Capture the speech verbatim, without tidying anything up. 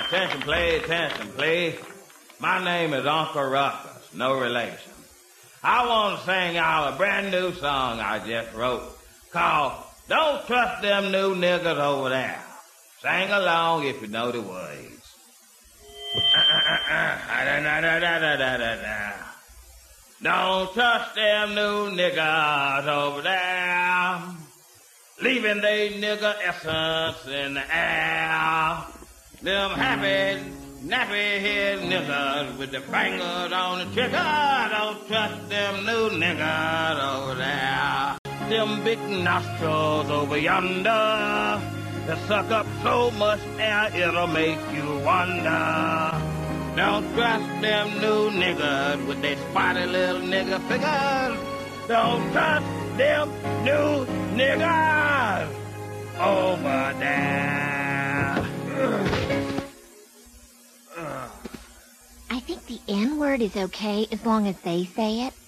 Attention, please, attention, please. My name is Uncle Ruckus, no relation. I want to sing y'all a brand new song I just wrote called Don't Trust Them New Niggas Over There. Sing along if you know the words. Don't trust them new niggas over there, leaving they nigga essence in the air. Them happy, nappy head niggas with the fingers on the trigger. Don't trust them new niggas over there. Them big nostrils over yonder that suck up so much air it'll make you wonder. Don't trust them new niggas with their spotty little nigga figures. Don't trust them new niggas over there. I think the N word is okay as long as they say it.